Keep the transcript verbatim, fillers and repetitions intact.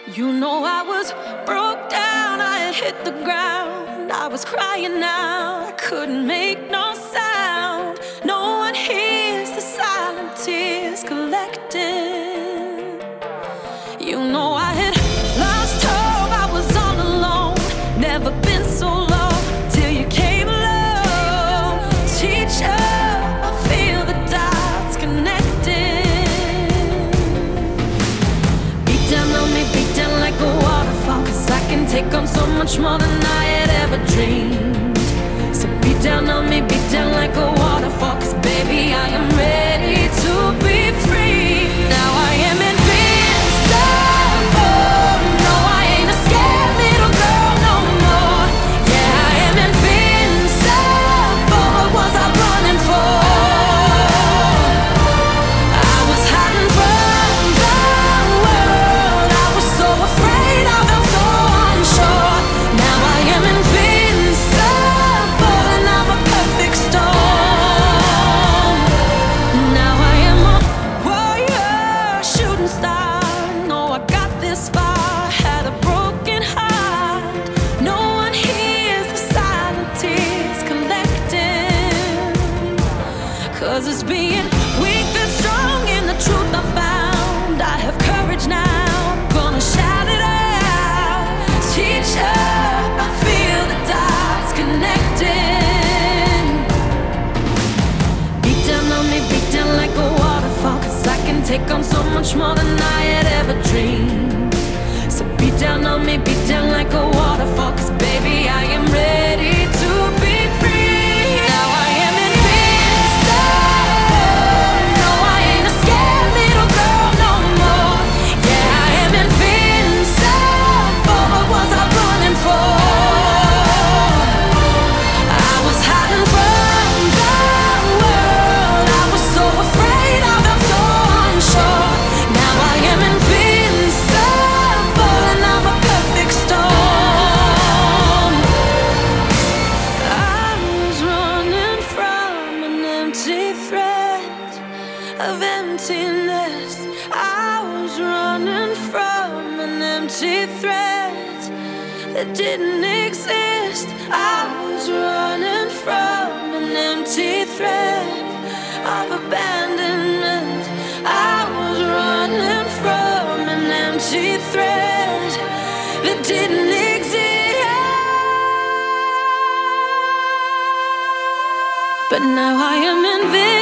You know I was broke down, I had hit the ground. I was crying out, I couldn't make no sound. No one hears the silent tears collecting. You know I had lost hope, I was all alone. Never been so low till you came along. Teacher, I feel the dots connecting. Beat down on me, beat down like a waterfall, 'cause I can take on so much more than I had ever dreamed. So beat down on me, beat down like a waterfall, 'cause baby I am ready to be free. Now I am invincible. No, I ain't a scared little girl no more. Yeah, I am invincible. What was I running for? I was hiding from the world. I was so afraid, I felt so unsure. Now I am invincible, and I'm a perfect storm. Now I am a warrior, shooting star. No, I got this far, had a broken heart. No one hears the silent tears collecting. 'Cause it's being weak that's strong in the truth I found. I have courage now, gonna shout it out. Teacher, I feel the dots connecting. Beat down on me, beat down like a waterfall, 'cause I can take on so much more than I had ever dreamed. So beat down on me, beat down like a waterfall, 'cause baby I am ready to be free. Now I am invincible. No, I ain't a scared little girl no more. Yeah, I am invincible. What was I running for? I was hiding from the world. I was so afraid, I felt so unsure. Now I am invincible, and I'm a perfect storm. I was running from an empty threat of emptiness. I was running from an empty threat that didn't exist. I was running from an empty threat of abandonment. I was running from an empty threat that didn't exist. But now I am invincible.